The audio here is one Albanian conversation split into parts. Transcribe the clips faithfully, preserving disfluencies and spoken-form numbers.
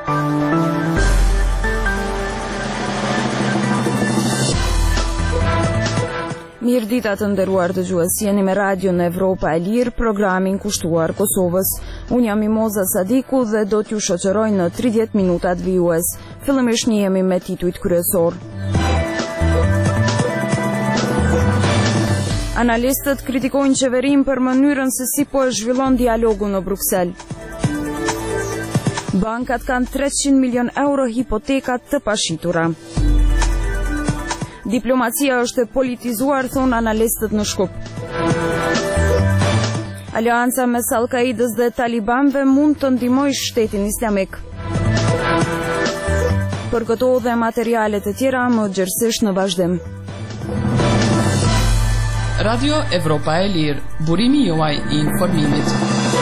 Mirë dita të nderuar dëgjues, jeni me radion Evropa e Lirë, programin kushtuar Kosovës. Unë jam Mimoza Sadiku dhe do t'ju shoqëroj në tridhjetë minutat vijues. Fillimisht njihemi me titujt kryesor. Analistët kritikojnë qeverinë për mënyrën se si po e zhvillon dialogu në Bruksel. Bankat kanë treqind milion euro hipotekat të pashitura. Diplomacia është e politizuar, thonë analistët në Shkup. Aleanca mes Al-Kaidës dhe Talibanëve mund të ndihmojë shtetin islamik. Për këto dhe materialet e tjera më gjerësisht në vazhdim. Radio Evropa e Lirë, burimi juaj i informimit.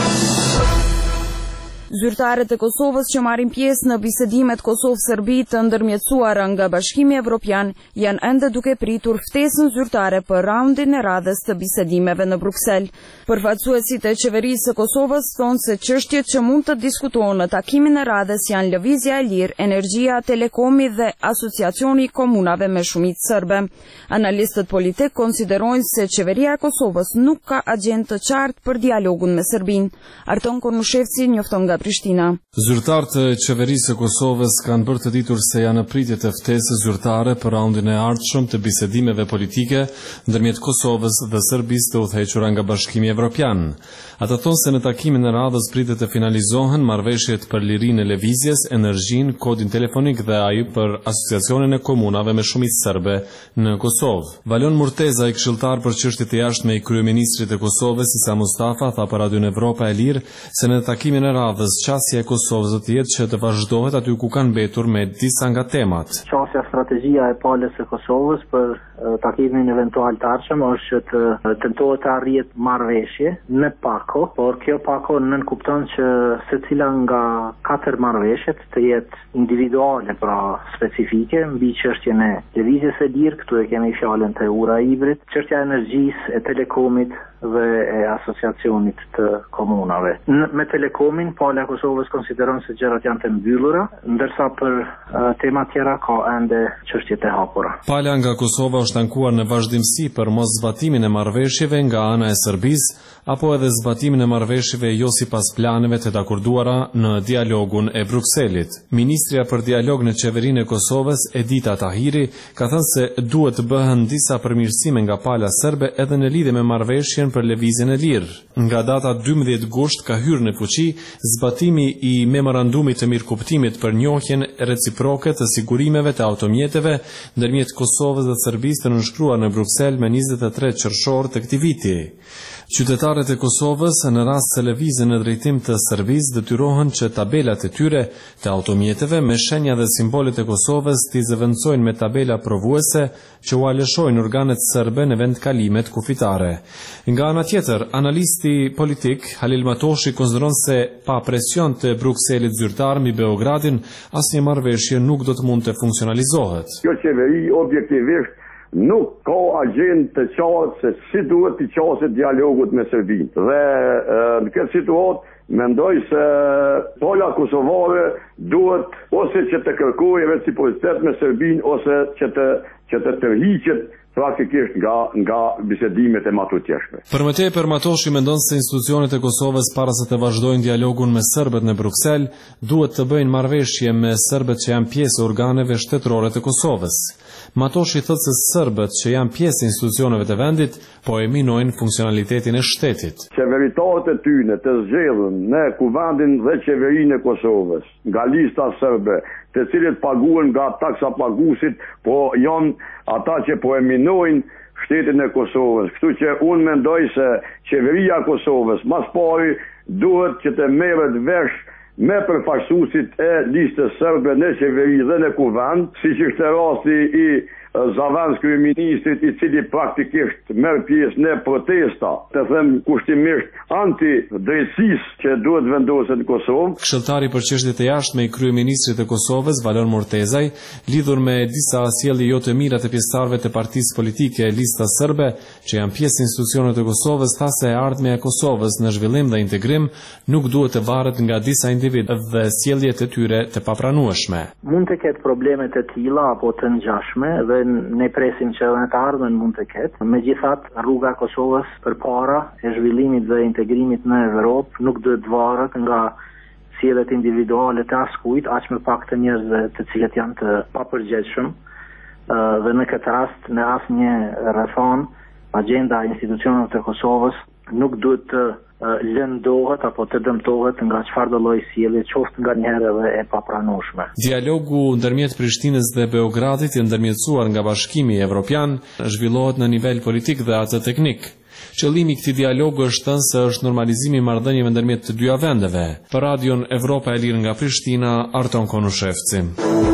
Zyrtarët e Kosovës që marrin pjesë në bisedimet Kosovë-Serbi të ndërmjetësuara nga Bashkimi Evropian janë ende duke pritur ftesën zyrtare për raundin e radhës të bisedimeve në Bruksel. Përfaqësuesit e qeverisë së Kosovës thonë se çështjet që mund të diskutohen në takimin e radhës janë lëvizja e lirë, energjia, telekomi dhe asociacioni i komunave me shumicë serbe. Analistët politik konsiderojnë se qeveria e Kosovës nuk ka agjendë të qartë për dialogun me Serbinë. Arton Kornushevci njofton nga Prishtina. Zyrtarët e qeverisë së Kosovës kanë bërë të ditur se janë në pritje të ftesës zyrtare për raundin e ardhshëm të bisedimeve politike ndërmjet Kosovës dhe Serbisë të udhëhequra nga Bashkimi Evropian. Ata thonë se në takimin e radhës pritet të finalizohen marrëveshjet për lirinë e lëvizjes, energjinë, kodin telefonik dhe ai për asociacionin e komunave me shumicë serbe në Kosovë. Valon Murteza, i këshilltar për çështjet e jashtme i kryeministrit të Kosovës Isa Mustafa, tha për Radion Evropa e Lirë se në takimin e radhës qasja e Kosovës do të jetë që të vazhdohet aty ku kanë mbetur me disa nga temat. Qasja strategjia e palës së Kosovës për uh, takimin eventual të ardhshëm është që të uh, tentohet të arrihet marrëveshje në pako, por kjo pako nënkupton që secila nga katër marrëveshjet të jetë individuale, pra specifike mbi çështjen e lëvizjes së lirë, këtu e kemi fjalën të ura hibrid, çështja e energjisë, e telekomit dhe e asociacionit të komunave. Në, me telekomin, pala e Kosovës konsideron se gjërat janë të mbyllura, ndërsa për uh, tema tjera ka ende çështjet e hapura. Pala nga Kosova është ankuar në vazhdimsi për mos zbatimin e marrëveshjeve nga ana e Serbisë, apo edhe zbatimin e marrëveshjeve jo sipas planeve të dakorduara në dialogun e Brukselit. Ministrja për dialog në qeverinë e Kosovës, Edita Tahiri, ka thënë se duhet të bëhen disa përmirësime nga pala serbe edhe në lidhje me marrëveshjen për lëvizjen e lirë. Nga data dymbëdhjetë gusht ka hyrë në fuqi zbatimi i memorandumit të mirëkuptimit për njohjen reciproke të sigurimeve të automjeteve ndërmjet Kosovës dhe Serbisë të nënshkruar në Bruksel me njëzet e tre qershor të këtij viti. Qytetarët e Kosovës në rast se lëvizën në drejtim të Serbisë detyrohen që tabelat e tyre të automjeteve me shenja dhe simbolet e Kosovës t'i zëvendësojnë me tabela provuese që u alëshojnë organet serbe në vend kalimet kufitare. Nga ana tjetër, analisti politik Halil Matoshi konsideron se pa presion të Brukselit zyrtar mbi Beogradin, asnjë marrëveshje nuk do të mund të funksionalizohet. Kjo qeveri objektivisht nuk ka agjendë të qartë se si duhet të qaset dialogut me Serbinë. Dhe e, në këtë situatë mendoj se pala kosovare duhet ose që të kërkojë reciprocitet me Serbinë ose që të që të tërhiqet praktikisht nga nga bisedimet e matutjeshme. Për më tepër, Matoshi mendon se institucionet e Kosovës para se të vazhdojnë dialogun me serbët në Bruksel, duhet të bëjnë marrëveshje me serbët që janë pjesë e organeve shtetërore të Kosovës. Matoshi thotë se serbët që janë pjesë e institucioneve të vendit po e minojnë funksionalitetin e shtetit. Qeveritarët e tyre të zgjedhën në kuvendin dhe qeverinë e Kosovës nga lista serbe, të cilët paguhen nga taksa paguesit, po janë ata që po e minojnë shtetin e Kosovës. Kështu që unë mendoj se qeveria e Kosovës mas pari duhet që të merret vesh me përfaqësuesit e listës serbe në qeveri dhe në kuvend, siç është rasti i Zavens kryeministrit i cili praktikisht merr pjesë në protesta, të them kushtimisht anti-drejtësisë që duhet vendoset në Kosovë. Këshilltari për çështjet e jashtme i kryeministrit të Kosovës, Valon Mortezaj, lidhur me disa sjellje jo të mira të pjesëtarëve të partisë politike Lista Serbe, që janë pjesë e institucioneve të Kosovës, tha se e ardhmja e Kosovës në zhvillim dhe integrim nuk duhet të varet nga disa individë dhe sjelljet e tyre të papranueshme. Mund të ketë probleme të tilla apo të ngjashme dhe ne presim që edhe në të ardhmen mund të ketë. Megjithatë, rruga e Kosovës përpara e zhvillimit dhe integrimit në Evropë nuk duhet varet nga sjelljet individuale të askujt, aq më pak të njerëzve të cilët janë të papërgjegjshëm. Dhe në këtë rast, në asnjë rrethon, agjenda e institucioneve të Kosovës nuk duhet të lëndohet apo të dëmtohet nga çfarëdo lloj sjellje, qoftë nganjëherë edhe e papranueshme. Dialogu ndërmjet Prishtinës dhe Beogradit, i ndërmjetësuar nga Bashkimi Evropian, zhvillohet në nivel politik dhe atë teknik. Qëllimi i këtij dialogu është thënë se është normalizimi i marrëdhënieve ndërmjet të dyja vendeve. Për Radion Evropa e Lirë nga Prishtina, Arton Konushevci.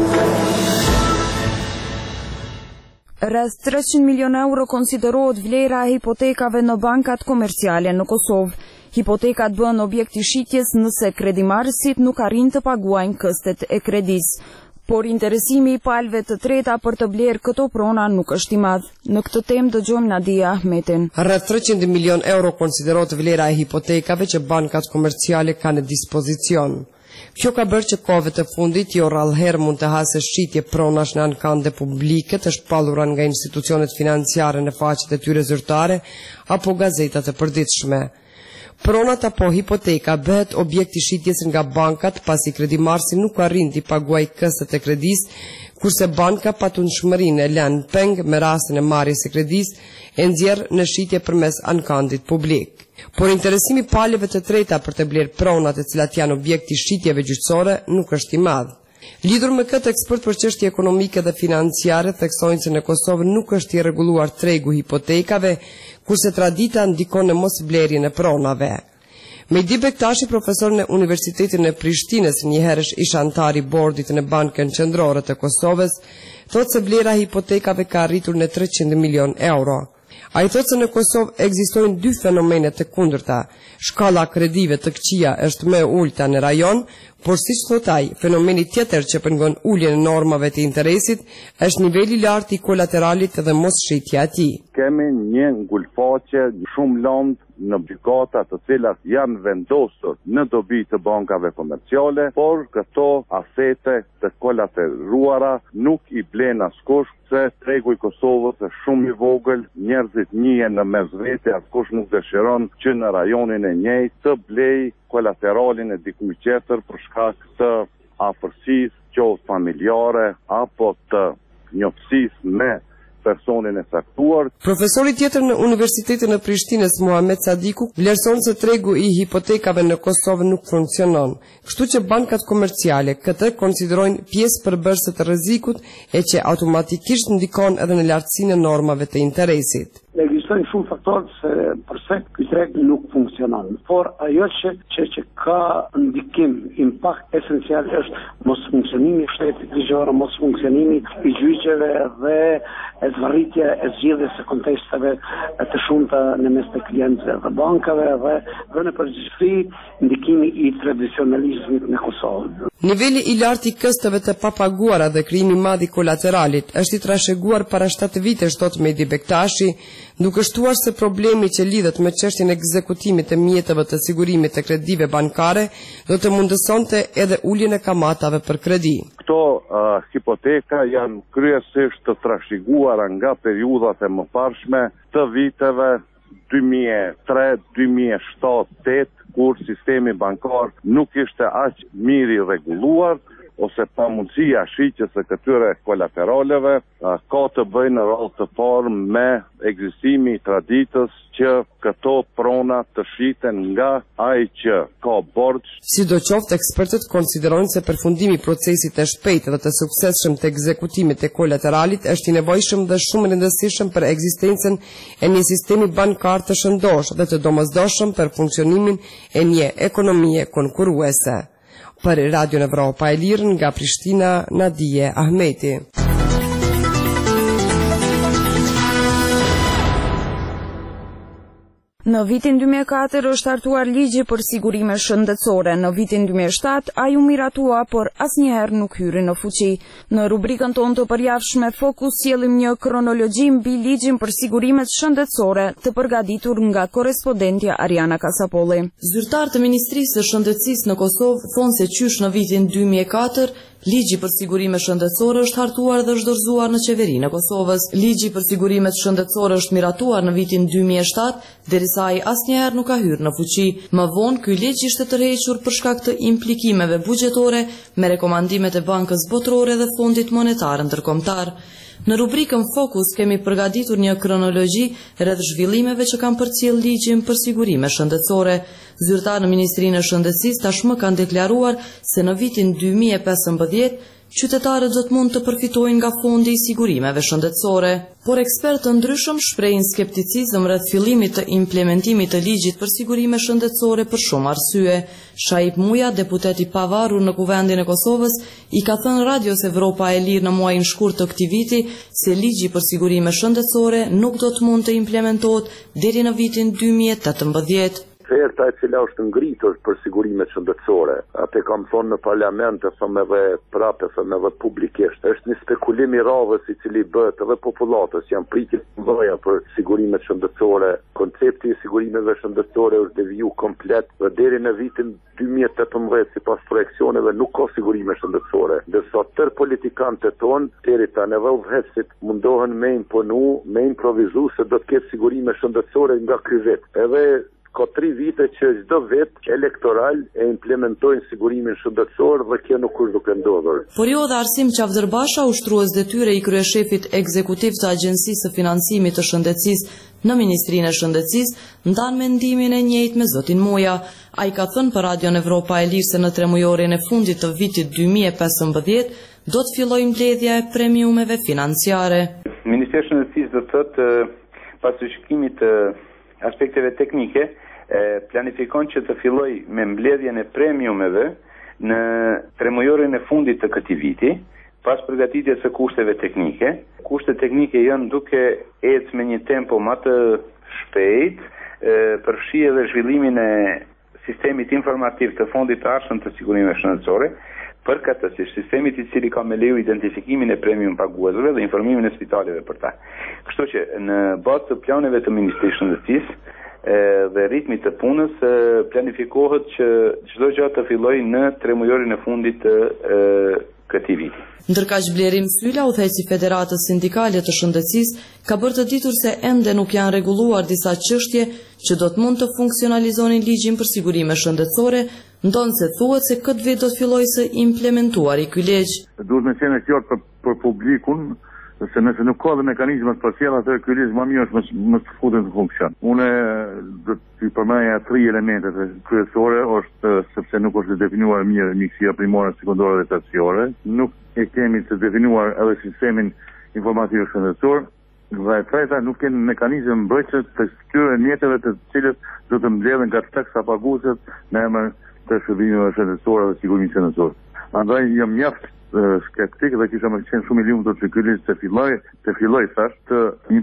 Rreth treqind milion euro konsiderohet vlera e hipotekave në bankat komerciale në Kosovë. Hipotekat bëhen objekt i shitjes nëse kredimarrësit nuk arrin të paguajnë këstet e kredisë. Por interesimi i palëve të treta për të blerë këto prona nuk është i madh. Në këtë temë dëgjojmë Nadia Ahmetin. Rreth treqind milion euro konsiderohet vlera e hipotekave që bankat komerciale kanë në dispozicion. Kjo ka bërë që kohëve të fundit jo rrallëherë mund të hasë shitje pronash në ankande publike të shpallura nga institucionet financiare në faqet e tyre zyrtare apo gazetat e përditshme. Pronat apo hipoteka bëhet objekt i shitjes nga bankat pasi kredimarrësi nuk arrin t'i paguajë këstet e kredisë, kurse banka patundshmërinë e lën peng me rastin e marrjes së kredisë e nxjerr në shitje përmes ankandit publik. Por interesimi palëve të treta për të blerë pronat e cilat janë objekt i shitjeve gjyqësore nuk është i madh. Lidhur me këtë, ekspert për çështje ekonomike dhe financiare theksojnë se në Kosovë nuk është i rregulluar tregu hipotekave, kurse tradita ndikon në mosblerjen e pronave. Mejdi Bektashi, profesor në Universitetin e Prishtinës, njëherësh ish antar i bordit në Bankën Qendrore të Kosovës, thotë se vlera e hipotekave ka arritur në treqind milion euro. A i thotë se në Kosovë ekzistojnë dy fenomene të kundërta. Shkalla kredive të këqija është më e ulta në rajon, por siç thot ai, fenomeni tjetër që pengon uljen e normave të interesit është niveli i lartë i kolateralit dhe mosshitja e tij. Kemi një ngulfaqe shumë lëndë në gjykata të cilat janë vendosur në dobi të bankave komerciale, por këto asete të kolateruara nuk i blen askush, se tregu i Kosovës është shumë i vogël, njerëzit njihen në mesvete, askush nuk dëshiron që në rajonin e njëjtë të blej kolateralin e dikujt tjetër për shkak të afërsisë, qoftë familjare apo të njoftësisë me personin e saktuar. Profesori tjetër në Universitetin e Prishtinës, Muhamet Sadiku, vlerëson se tregu i hipotekave në Kosovë nuk funksionon, kështu që bankat komerciale këtë konsiderojnë pjesë përbërëse të rrezikut e që automatikisht ndikon edhe në lartësinë e normave të interesit. Ekzistojnë shumë faktorë se përse ky treg nuk funksionon, por ajo që, që, që ka ndikim, impakt esencial është mos funksionimi i shtetit ligjor, mos funksionimi i gjyqeve dhe e zvarritja e zgjedhjes së kontesteve të shumta në mes të klientëve dhe bankave dhe, dhe në përgjithësi ndikimi i tradicionalizmit në Kosovë. Niveli i lartë i kësteve të papaguara dhe krijimi i madh i kolateralit është i trashëguar para shtatë vitesh, thot Mehdi Bektashi, duke shtuar se problemi që lidhet me çështjen e ekzekutimit të mjeteve të sigurimit të kredive bankare do të mundësonte edhe uljen e kamatave për kredi. Këto uh, hipoteka janë kryesisht të trashëguara nga periudhat e mëparshme të viteve dy mijë e tre, dy mijë e shtatë, tetë, kur sistemi bankar nuk ishte aq mirë i rregulluar ose pa mundësia shitjes së këtyre kolateraleve, ka të bëjë në radhë të parë me ekzistimi i traditës që këto prona të shiten nga ai që ka borx. Sidoqoftë, ekspertët konsiderojnë se përfundimi i procesit të shpejtë dhe të suksesshëm të ekzekutimit të kolateralit është i nevojshëm dhe shumë rëndësishëm për ekzistencën e një sistemi bankar të shëndosh dhe të domosdoshëm për funksionimin e një ekonomie konkurruese. Për Radion Evropa e Lirë nga Prishtina, Nadia Ahmeti. Në vitin dy mijë e katër është hartuar ligji për sigurime shëndetësore. Në vitin dy mijë e shtatë ai u miratua, por asnjëherë nuk hyri në fuqi. Në rubrikën tonë të përjavshme Fokus sjellim një kronologji mbi ligjin për sigurimet shëndetësore, të përgatitur nga korrespondentja Ariana Kasapolli. Zyrtar të Ministrisë së Shëndetësisë në Kosovë thonë se qysh në vitin dy mijë e katër ligji për sigurime shëndetësore është hartuar dhe është dorëzuar në qeverinë e Kosovës. Ligji për sigurimet shëndetësore është miratuar në vitin dy mijë e shtatë, derisa ai asnjëherë nuk ka hyrë në fuqi. Më vonë ky ligj ishte tërhequr për shkak të implikimeve buxhetore me rekomandimet e Bankës Botërore dhe Fondit Monetar Ndërkombëtar. Në rubrikën Fokus kemi përgatitur një kronologji rreth zhvillimeve që kanë përcjell ligjin për sigurime shëndetësore. Zyrtar në Ministrinë e Shëndetësisë tashmë kanë deklaruar se në vitin dy mijë e pesëmbëdhjetë qytetarët do të mund të përfitojnë nga Fondi i Sigurimeve Shëndetësore. Por ekspertë të ndryshëm shprehin skepticizëm rreth fillimit të implementimit të ligjit për sigurime shëndetësore për shumë arsye. Shaip Muja, deputet i pavarur në Kuvendin e Kosovës, i ka thënë Radios Evropa e Lirë në muajin shkurt të këtij viti se ligji për sigurime shëndetësore nuk do të mund të implementohet deri në vitin dy mijë e tetëmbëdhjetë. Oferta e cila është ngritur për sigurimet shëndetësore, atë kam thonë në parlament, e thëmë edhe prapë, e thëmë edhe publikisht, është një spekulim i radhës i cili bëhet edhe populatës, janë pritit mëdha për sigurimet shëndetësore. Koncepti i sigurimeve shëndetësore është deviju komplet dhe deri në vitin dy mijë e tetëmbëdhjetë sipas projeksioneve nuk ka sigurime shëndetësore. Ndërsa tërë politikantët tonë, deri tani edhe udhëheqësit mundohen me imponu, me improvizu se do të ketë sigurime shëndetësore nga ky vit. Edhe ka tri vite që çdo vit elektoral e implementojnë sigurimin shëndetësor dhe kjo nuk është duke ndodhur. Por jo dhe Arsim Qavdërbasha, ushtrues detyre i kryeshefit ekzekutiv të Agjencisë së Financimit të Shëndetësisë në Ministrinë e Shëndetësisë, ndan mendimin e njëjtë me zotin Moja. Ai ka thënë për Radion Evropa e Lirë se në tremujorin e fundit të vitit dy mijë e pesëmbëdhjetë do të fillojë mbledhja e premiumeve financiare. Ministri i Shëndetësisë do të thotë pas shikimit të aspekteve teknike, planifikon që të filloj me mbledhjen e premiumeve në tremujorin e fundit të këtij viti, pas përgatitjes së kushteve teknike. Kushtet teknike janë duke ecë me një tempo më të shpejt, përfshi edhe zhvillimin e sistemit informativ të Fondit të Arshëm të Sigurimeve Shëndetësore, përkatësisht sistemit i cili ka me leju identifikimin e premium paguesve dhe informimin e spitaleve për ta. Kështu që në bazë të planeve të Ministrisë së Shëndetësisë dhe ritmit të punës planifikohet që çdo gjë të fillojë në tremujorin e fundit të këtij viti. Ndërkaq Blerim Syla, udhëheqësi i Federatës Sindikale të Shëndetësisë, ka bërë të ditur se ende nuk janë rregulluar disa çështje që do të mund të funksionalizonin ligjin për sigurime shëndetësore, ndonë se thuhet se këtë vit do të fillojë së implementuari ky ligj. Duhet me qenë qartë për, për publikun, se nëse nuk ka dhe mekanizma special, atëherë ky ligj më mirë është më të futet në funksion. Unë do të përmendja tri elementet kryesore, është sepse nuk është definuar mirë mjekësia primare, sekondare dhe terciare, nuk e kemi të definuar edhe sistemin informativ shëndetësor, dhe e treta nuk kemi mekanizëm mbrojtës të këtyre mjeteve të cilët do të mbledhen nga taksa paguesit në emër të shërbimeve shëndetësore dhe sigurimit shëndetësor. Andaj jam mjaft skeptik dhe kisha më qenë shumë i lumtur që ky ligj të filloj, të filloj thash të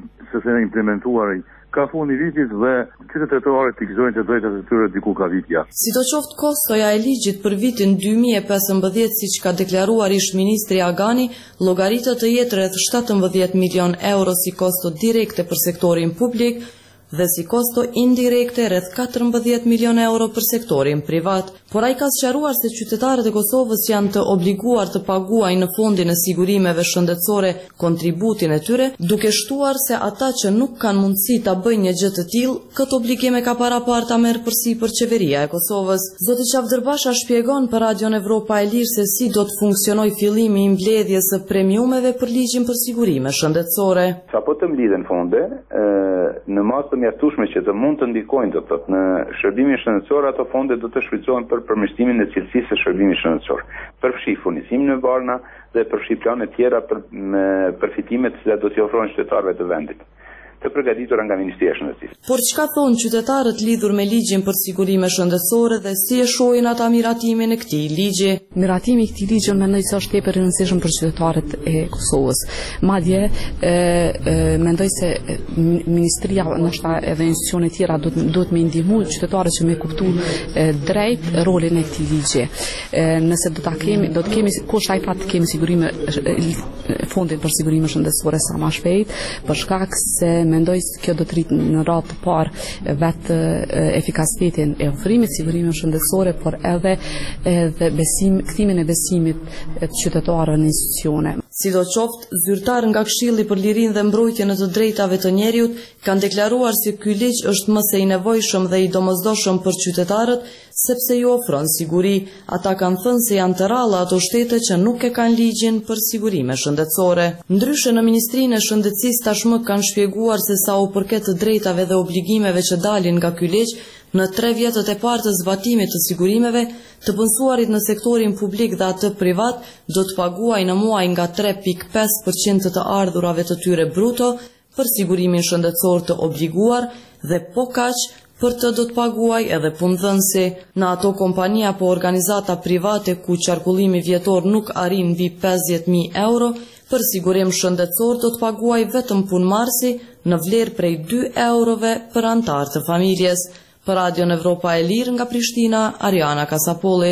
se implementuar ka fundi vitit dhe qytetarët të gëzojnë të drejtat e tyre diku ka vit jashtë. Sidoqoftë, kostoja e ligjit për vitin dy mijë e pesëmbëdhjetë, siç ka deklaruar ish ministri Agani, llogaritet të jetë rreth shtatëmbëdhjetë milion euro si kosto direkte për sektorin publik dhe si kosto indirekte rreth katërmbëdhjetë milion euro për sektorin privat. Por ai ka sqaruar se qytetarët e Kosovës janë të obliguar të paguajnë në Fondin e Sigurimeve Shëndetësore kontributin e tyre, duke shtuar se ata që nuk kanë mundësi ta bëjnë një gjë të tillë, këtë obligim e ka paraparë ta merr përsipër qeveria e Kosovës. Zoti Qavdërbasha shpjegon për Radion Evropa e Lirë se si do të funksionojë fillimi i mbledhjes së premiumeve për ligjin për sigurime shëndetësore. Sapo të mblidhen fonde, në masë të mjaftueshme që të mund të ndikojnë do të thotë në shërbimin shëndetësor, ato fonde do të shfrytëzohen për përmirësimin e cilësisë së shërbimit shëndetësor. Përfshi furnizimin me varna dhe përfshi plane tjera për përfitimet që do t'i ofrohen qytetarëve të vendit. të përgatitura nga Ministria e Shëndetësisë. Por çka thonë qytetarët lidhur me ligjin për sigurime shëndetësore dhe si e shohin ata miratimin e këtij ligji? Miratimi i këtij ligji mendoj se është tepër i rëndësishëm për qytetarët e Kosovës. Madje e, e, mendoj se ministria ndoshta edhe institucionet tjera do të duhet me ndihmu qytetarët që me kuptu e, drejt rolin e këtij ligji. E, nëse do ta kemi do të kemi kush ai fat të kemi sigurime fondin për sigurime shëndetësore sa më shpejt, për shkak se mendoj se kjo do të rritë në radhë të parë vetë efikasitetin e ofrimit sigurime shëndetësore, por edhe edhe besim, kthimin e besimit të qytetarëve në institucione. Sidoqoftë, zyrtarë nga Këshilli për Lirinë dhe Mbrojtjen e të Drejtave të Njeriut kanë deklaruar se ky ligj është më se i nevojshëm dhe i domosdoshëm për qytetarët, sepse ju ofron siguri. Ata kanë thënë se janë të rralla ato shtete që nuk e kanë ligjin për sigurime shëndetësore. Ndryshe, në Ministrinë e Shëndetësisë tashmë kanë shpjeguar se sa u përket të drejtave dhe obligimeve që dalin nga ky ligj, në tre vjetët e parë të zbatimit të sigurimeve, të punësuarit në sektorin publik dhe atë privat do të paguaj në muaj nga tre pikë pesë përqind të ardhurave të tyre bruto për sigurimin shëndetësor të obliguar dhe po kaq për të do të paguaj edhe punëdhënësi. Në ato kompani apo organizata private ku qarkullimi vjetor nuk arrin mbi pesëdhjetë mijë euro, për sigurim shëndetësor do të paguaj vetëm punëmarrësi në vlerë prej dy eurove për antar të familjes. Për Radion Evropa e Lirë nga Prishtina, Ariana Kasapolli.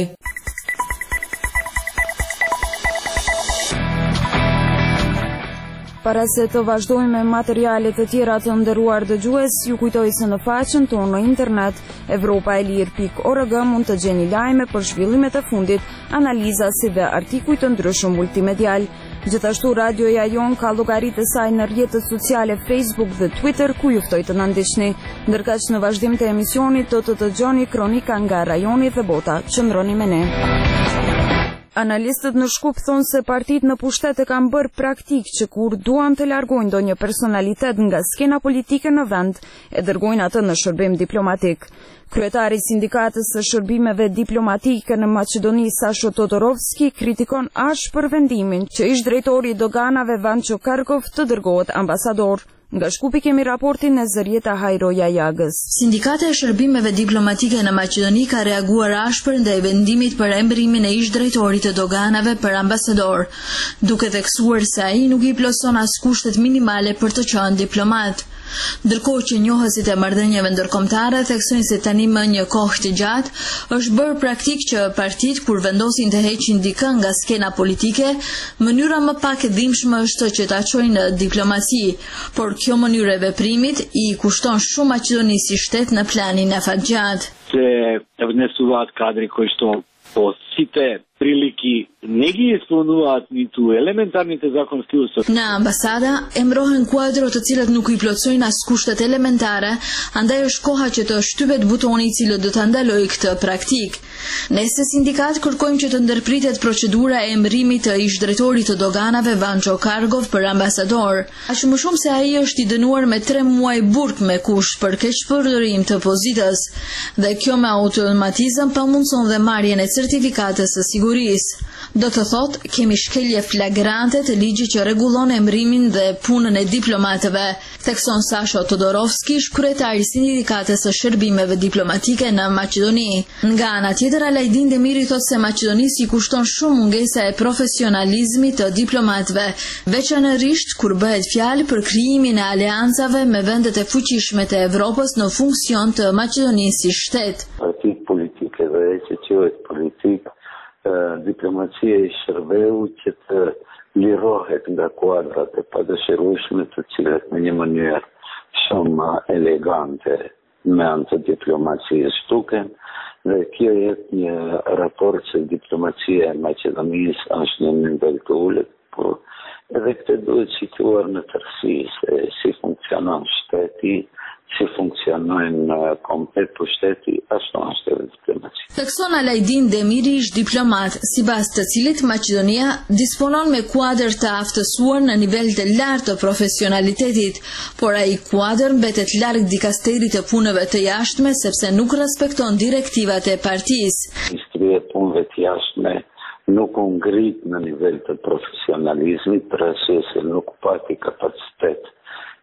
Para se të vazhdojmë me materialet e tjera të nderuar dëgjues, ju kujtoj se në faqen tonë në internet evropaelir pikë org mund të gjeni lajme për zhvillimet e fundit, analiza si dhe artikuj të ndryshëm multimedial. Gjithashtu radioja jon ka llogaritë e saj në rrjetet sociale Facebook dhe Twitter, ku ju ftoj të na ndiqni. Ndërkaq në vazhdim të emisionit do të dëgjoni kronika nga rajoni dhe bota. Qëndroni me ne. Analistët në Shkup thonë se partitë në pushtet e kanë bërë praktik që kur duan të largojnë ndonjë personalitet nga skena politike në vend, e dërgojnë atë në shërbim diplomatik. Kryetari i Sindikatës së Shërbimeve Diplomatike në Maqedoni, Sasho Todorovski, kritikon ashpër vendimin që ish drejtori i doganave Vanço Kargov të dërgohet ambasador. Nga Shkupi kemi raportin e Zërieta Hajroja Jagës. Sindikata e Shërbimeve Diplomatike në Maqedoni ka reaguar ashpër ndaj vendimit për emërimin e ish drejtorit të doganave për ambasador, duke theksuar se ai nuk i plotson as kushtet minimale për të qenë diplomat. Ndërkohë që njohësit e marrëdhënieve ndërkombëtare theksojnë se tani më një kohë të gjatë është bërë praktik që partitë kur vendosin të heqin dikë nga skena politike, mënyra më pak e dhimbshme është që ta çojnë në diplomaci, por kjo mënyrë e veprimit i kushton shumë Maqedonisë si shtet në planin e fatgjat. Se внесуваат кадри кои што по сите прилики не ги исполнуваат ниту елементарните законски услови. Në ambasada emrohen kuadro të cilët nuk i plotësojnë as kushtet elementare, andaj është koha që të shtypet butoni i cili do ta ndalojë këtë praktik. Ne si sindikat kërkojmë që të ndërpritet procedura e emërimit të ish drejtorit të doganave Vanço Kargov për ambasador, aq më shumë se ai është i dënuar me tre muaj burg me kush për keqpërdorim të pozitës, dhe kjo me automatizëm pamundson dhe marrjen e certifikatës së sigurisë. Do të thot, kemi shkelje flagrante të ligjit që rregullon emërimin dhe punën e diplomatëve, thekson Sasho Todorovski, kryetari i Sindikatës së Shërbimeve Diplomatike në Maqedoni. Nga ana tjetër, Alajdin Demiri thot se Maqedonisë i kushton shumë mungesa e profesionalizmit të diplomatëve, veçanërisht kur bëhet fjalë për krijimin e aleancave me vendet e fuqishme të Evropës në funksion të Maqedonisë si shtet. Partit politike dhe që quhet politik, diplomacia i shërbeu që të lirohet nga kuadrat e padëshirueshme të cilat në një mënyrë shumë elegante me anë të diplomacisë duken, dhe kjo jetë një raport se diplomacia e Maqedonisë është në nivel të ulët, por edhe këtë duhet situar në tërësi se si funksionon shteti, si funksionojnë komplet pushteti, ashtu është edhe diplomacia. Thekson Alajdin Demiri ish diplomat, sipas të cilit Maqedonia disponon me kuadër të aftësuar në nivel të lartë të profesionalitetit, por ai kuadër mbetet larg dikasterit të punëve të jashtme sepse nuk respekton direktivat e partisë. Ministria e punëve të jashtme nuk u ngrit në nivel të profesionalizmit për arsye se nuk pati kapacitet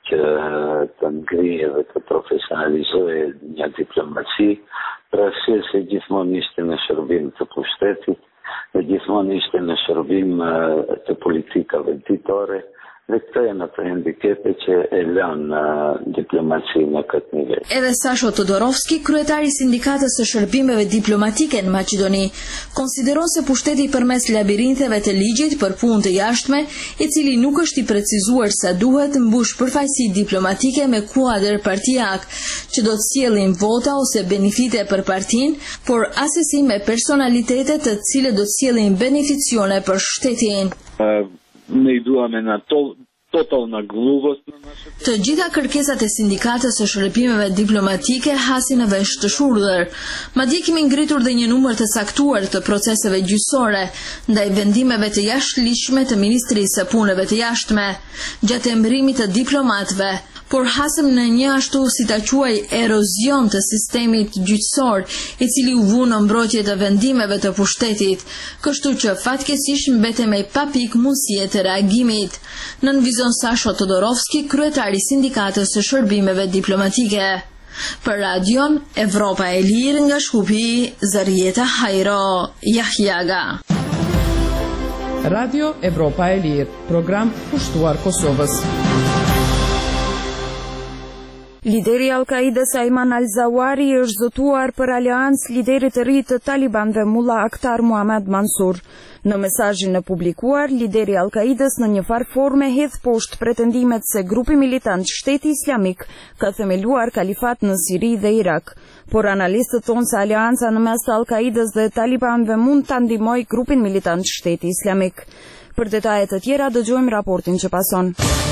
që të ngrije dhe të profesionalizojë një diplomaci, për arsye se gjithmonë ishte në shërbim të pushtetit dhe gjithmonë ishte në shërbim të politikave ditore, dhe këto janë ato hendikepe që e lanë diplomaci në këtë nivel. Edhe Sasho Todorovski, kryetari i sindikatës së shërbimeve diplomatike në Maqedoni, konsideron se pushteti përmes labirinteve të ligjit për punë të jashtme, i cili nuk është i precizuar sa duhet, mbush përfaqësi diplomatike me kuadër partijak, që do të sjellin vota ose benefite për partinë, por asesi me personalitete të cilët do të sjellin beneficione për shtetin. Uh... Ne i duam në to, total në gluvës. Të gjitha kërkesat e sindikatës së shërbimeve diplomatike hasin në vesh të shurdhër. Madje kemi ngritur dhe një numër të saktuar të proceseve gjyqësore ndaj vendimeve të jashtëligjshme të Ministrisë së Punëve të Jashtme, gjatë emërimit të diplomatëve, por hasëm në një ashtu si ta quaj erozion të sistemit gjyqësor, i cili u vu në mbrojtje të vendimeve të pushtetit, kështu që fatkeqësisht mbetem me pa pikë mundësie të reagimit. Nën vizon Sasho Todorovski, kryetari i sindikatës së shërbimeve diplomatike. Për radion Evropa e Lirë nga Shkupi, Zarieta Hajro, Jahjaga. Radio Evropa e Lirë, program pushtuar Kosovës. Lideri Al-Qaidës Ayman al-Zawahiri është zotuar për aleancë liderit të ri të Talibanëve Mullah Akhtar Muhammad Mansur. Në mesazhin e publikuar, lideri Al-Qaidës në një farë forme hedh poshtë pretendimet se grupi militant Shteti Islamik ka themeluar kalifat në Siri dhe Irak. Por analistët thonë se aleanca në mes të Al-Qaidës dhe Talibanëve mund ta ndihmojë grupin militant Shteti Islamik. Për detaje të tjera dëgjojmë raportin që pason.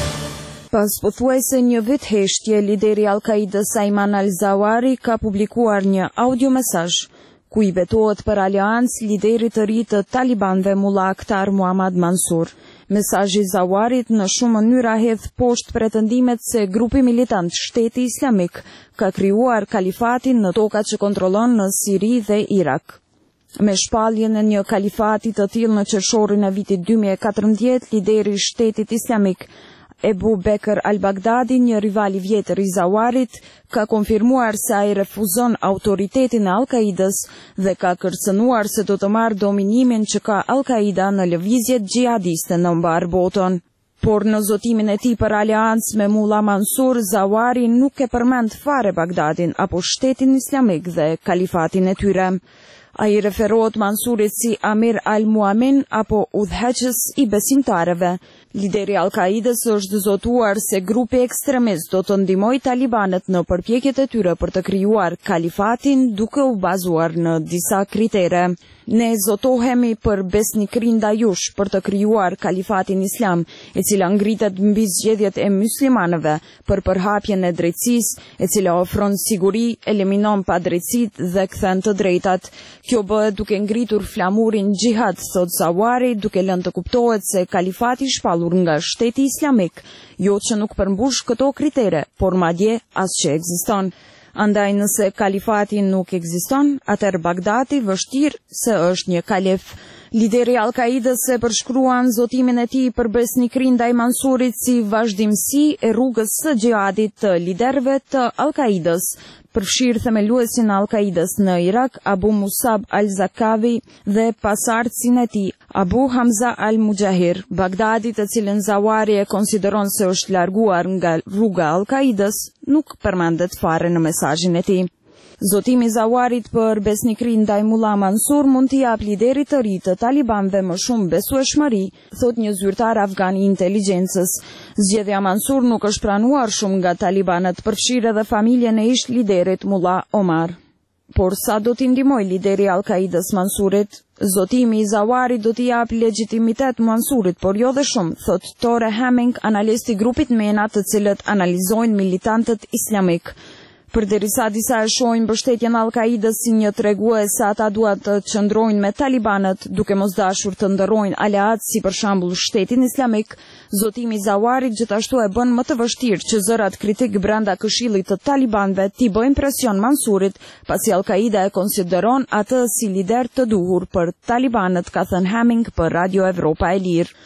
Pas pothuajse një vit heshtje, lideri Al-Qaidës Ayman al-Zawahiri ka publikuar një audio mesazh ku i betohet për aleancë liderit të ri të Talibanëve Mullah Akhtar Muhammad Mansur. Mesazhi i Zawahirit në shumë mënyra hedh poshtë pretendimet se grupi militant Shteti Islamik ka krijuar kalifatin në tokat që kontrollon në Siri dhe Irak. Me shpalljen e një kalifati të tillë në qershorin e vitit dy mijë e katërmbëdhjetë, lideri i Shtetit Islamik Ebu Bekr al-Baghdadi, një rival i vjetër i Zawahirit, ka konfirmuar se ai refuzon autoritetin e Al-Qaidës dhe ka kërcënuar se do të marrë dominimin që ka Al-Qaida në lëvizjet xhihadiste në mbar botën. Por në zotimin e tij për aleancë me Mullah Mansur, Zawahiri nuk e përmend fare Bagdadin apo Shtetin Islamik dhe kalifatin e tyre. Ai referohet Mansurit si Amir al-Muamin apo udhëheqës i besimtarëve. Lideri Al-Qaidës është zotuar se grupi ekstremist do të ndihmojë talibanët në përpjekjet e tyre për të krijuar kalifatin duke u bazuar në disa kritere. Ne zotohemi për besnikërinë ndaj jush për të krijuar kalifatin islam, e cila ngritet mbi zgjedhjet e muslimanëve, për përhapjen e drejtësisë, e cila ofron siguri, eliminon padrejtësitë dhe kthen të drejtat. Kjo bëhet duke ngritur flamurin xhihad, thot Zawahiri, duke lënë të kuptohet se kalifati shpallur nga Shteti Islamik, jo që nuk përmbush këto kritere, por madje as që ekziston. Andaj nëse kalifati nuk ekziston, atëherë Bagdadi vështirë se është një kalif. Lideri Al-Qaidës e përshkruan zotimin e tij për besnikërinë ndaj Mansurit si vazhdimsi e rrugës së xhihadit të liderëve të Al-Qaidës. Përfshirë themeluesin e Al-Qaidës në Irak, Abu Musab al-Zakawi, dhe pasardhësin e tij, Abu Hamza al-Mujahir. Bagdadi, të cilën Zawahiri e konsideron se është larguar nga rruga e Al-Qaidës, nuk përmendet fare në mesazhin e tij. Zotimi i Zawahirit për besnikërinë ndaj Mullah Mansur mund t'i jap liderit të ri të talibanëve më shumë besueshmëri, thot një zyrtar afgan i inteligjencës. Zgjedhja Mansur nuk është pranuar shumë nga talibanët, përfshirë edhe familjen e ish liderit Mullah Omar. Por sa do t'i ndihmojë lideri Al-Qaidës Mansurit, zotimi i Zawahirit do t'i jap legjitimitet Mansurit, por jo dhe shumë, thot Tore Hemming, analist i grupit MENA, të cilët analizojnë militantët islamik. Përderisa disa e shohin mbështetjen e Al-Qaidës si një tregues se ata duan të qëndrojnë me talibanët, duke mos dashur të ndërrojnë aleat si për shembull Shtetin Islamik, zotimi i Zawahirit gjithashtu e bën më të vështirë që zërat kritik brenda këshillit të talibanëve t'i bëjnë presion Mansurit, pasi Al-Qaida e konsideron atë si lider të duhur për talibanët, ka thënë Hemming për Radio Evropa e Lirë.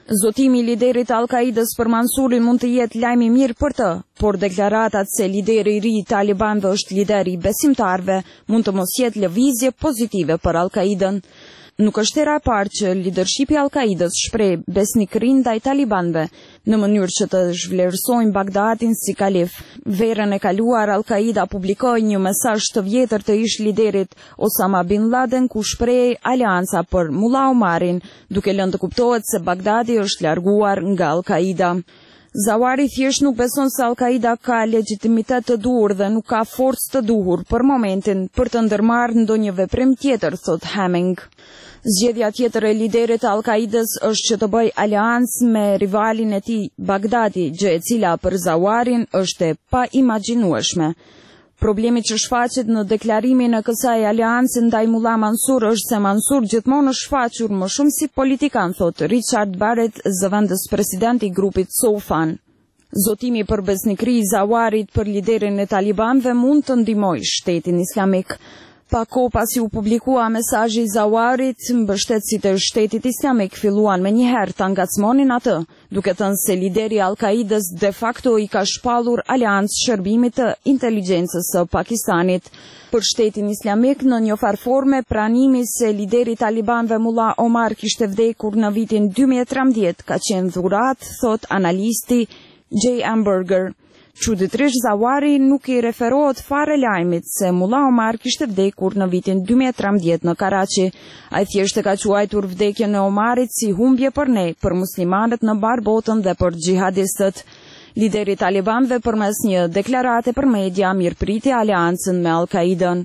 Zotimi i liderit Al-Qaidës për Mansurin mund të jetë lajm i mirë për të, por deklaratat se lideri i ri i talibanëve është lideri i besimtarëve mund të mos jetë lëvizje pozitive për Al-Qaidën. Nuk është hera e parë që lidershipi i Al-Qaidës shpreh besnikërinë ndaj talibanëve në mënyrë që të zhvlerësojnë Bagdadin si kalif. Verën e kaluar Al-Qaida publikoi një mesazh të vjetër të ish liderit Osama bin Laden ku shprehej aleanca për Mullah Omarin, duke lënë të kuptohet se Bagdadi është larguar nga Al-Qaida. Zawari thjesht nuk beson se Al-Qaida ka legjitimitet të duhur dhe nuk ka forcë të duhur për momentin për të ndërmarrë ndonjë veprim tjetër, thot Hemming. Zgjedhja tjetër e liderit të Al-Qaidës është që të bëjë aleancë me rivalin e tij Bagdadi, gjë e cila për Zawarin është e paimagjinueshme. Problemi që shfaqet në deklarimin e kësaj aleance ndaj Mullah Mansur është se Mansur gjithmonë është shfaqur më shumë si politikan, thot Richard Barrett, zëvendës president i grupit Sofan. Zotimi për besnikëri i Zawarit për liderin e talibanëve mund të ndihmojë shtetin islamik. Pa kohë pasi u publikua mesazhi i Zawarit, mbështetësit e shtetit islamik filluan me njëherë të ngacmonin atë, duke thënë se lideri i Al-Qaidës de facto i ka shpallur aleancë shërbimit të inteligjencës së Pakistanit. Për shtetin islamik në një farë forme pranimi se lideri i talibanëve Mullah Omar kishte vdekur në vitin dy mijë e trembëdhjetë ka qenë dhurat, thot analisti J. Amberger. Çuditërisht Zawari nuk i referohet fare lajmit se Mullah Omar kishte vdekur në vitin dy mijë e trembëdhjetë në Karachi. Ai thjesht e ka quajtur vdekjen e Omarit si humbje për ne, për muslimanët në mbar botën dhe për xhihadistët. Lideri i talibanëve përmes një deklarate për media mirëpriti aleancën me Al-Qaidën.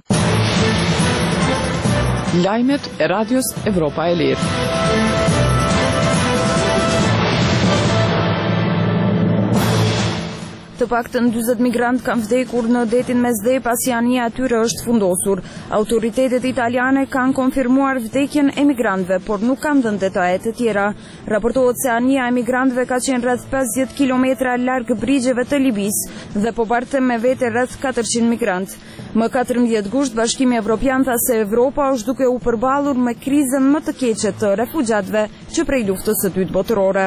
Lajmet e Radios Evropa e Lirë. Të paktën dyzet migrant kanë vdekur në detin Mesdhe pasi anija e tyre është fundosur. Autoritetet italiane kanë konfirmuar vdekjen e migrantëve, por nuk kanë dhënë detaje të tjera. Raportohet se anija e migrantëve ka qenë rreth pesëdhjetë kilometra larg brigjeve të Libisë dhe po barte me vete rreth katërqind migrantë. Më katërmbëdhjetë gusht Bashkimi Evropian tha se Evropa është duke u përballur me krizën më të keqe të refugjatëve që prej luftës së dytë botërore.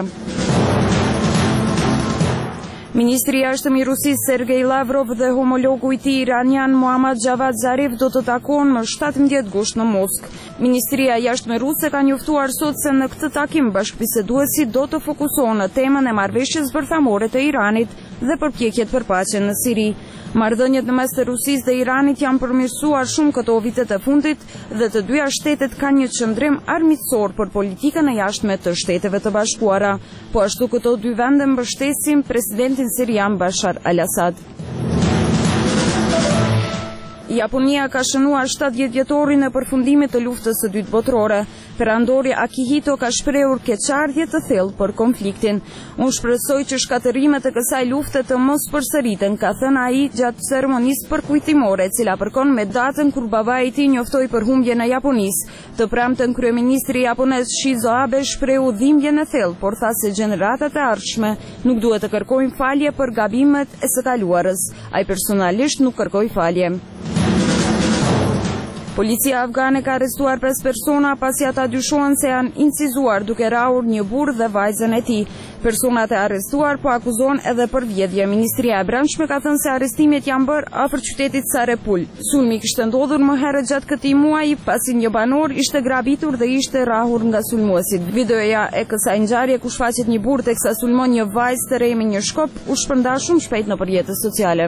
Ministri i jashtëm i Rusisë Sergej Lavrov dhe homologu i tij iranian Muhammad Javad Zarif do të takohen më shtatëmbëdhjetë gusht në Moskë. Ministria e jashtme ruse ka njoftuar sot se në këtë takim bashkëbiseduesi do të fokusohen në temën e marrëveshjes bërthamore të Iranit dhe përpjekjet për paqen në Siri. Marrëdhëniet në mes të Rusisë dhe Iranit janë përmirësuar shumë këto vitet e fundit dhe të dyja shtetet kanë një qëndrim armiqësor për politikën e jashtme të Shteteve të Bashkuara. Po ashtu këto dy vende mbështesin presidentin sirian Bashar al-Assad. Japonia ka shënuar shtatëdhjetë vjetorin e përfundimit të luftës së dytë botërore. Perandori Akihito ka shprehur keqardhje të thellë për konfliktin. Unë shpresoj që shkatërimet e kësaj lufte të mos përsëriten, ka thënë ai gjatë ceremonisë përkujtimore, e cila përkon me datën kur babai i tij njoftoi përhumbjen e Japonisë. Të premten kryeministri japonez Shinzo Abe shprehu dhimbjen e thellë, por tha se gjeneratat e ardhshme nuk duhet të kërkojnë falje për gabimet e së kaluarës. Ai personalisht nuk kërkoi falje. Policia afgane ka arrestuar pesë persona pasi ata dyshohen se janë incizuar duke rrahur një burr dhe vajzën e tij. Personat e arrestuar po akuzohen edhe për vjedhje. Ministria e Brendshme ka thënë se arrestimet janë bërë afër qytetit Sarepul. Sulmi kishte ndodhur më herët gjatë këtij muaji pasi një banor ishte grabitur dhe ishte rrahur nga sulmuesit. Videoja e kësaj ngjarje ku shfaqet një burr teksa sulmon një vajzë të re me një shkop u shpërnda shumë shpejt në rrjetet sociale.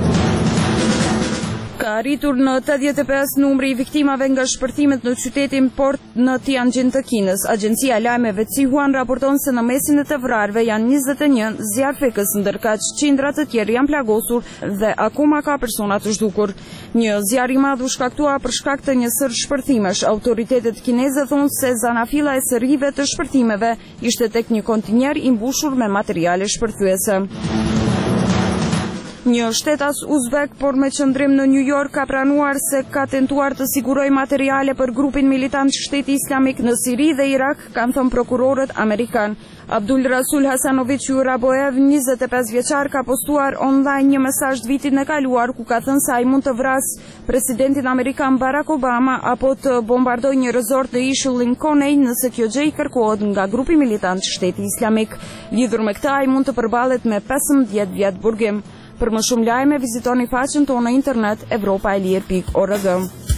Ka arritur në tetëdhjetë e pesë numri i viktimave nga shpërthimet në qytetin Port në Tianjin të Kinës. Agjencia e lajmeve Xinhua raporton se në mesin e të vrarëve janë njëzet e një zjarrfekës, ndërkaq qindra të tjerë janë plagosur dhe akoma ka persona të zhdukur. Një zjarr i madh u shkaktua për shkak të një sër shpërthimesh. Autoritetet kineze thonë se zanafilla e sërive të shpërthimeve ishte tek një kontinjer i mbushur me materiale shpërthyese. Një shtetas uzbek, por me qëndrim në New York, ka pranuar se ka tentuar të sigurojë materiale për grupin militant Shteti Islamik në Siri dhe Irak, kanë thënë prokurorët amerikan. Abdul Rasul Hasanovic Juraboev, njëzet e pesë vjeçar, ka postuar online një mesazh vitin e kaluar ku ka thënë se ai mund të vrasë presidentin amerikan Barack Obama apo të bombardojë një rezort në ishullin Koney nëse kjo gjë i kërkohet nga grupi militant Shteti Islamik. Lidhur me këtë, ai mund të përballet me pesëmbëdhjetë vjet burgim. Për më shumë lajme, vizitoni faqen tonë në internet evropaelir pikë org.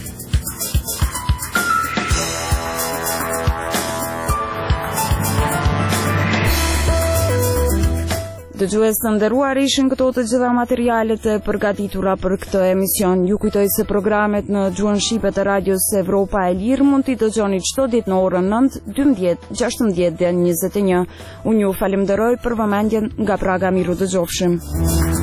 Dëgjues të nderuar, ishin këto të gjitha materialet e përgatitura për këtë emision. Ju kujtoj se programet në gjuhën shqipe të radios Evropa e Lirë mund t'i dëgjoni çdo ditë në orën nëntë, dymbëdhjetë, gjashtëmbëdhjetë dhe njëzet e një. Unë ju falenderoj për vëmendjen, nga Praga miru dëgjofshim.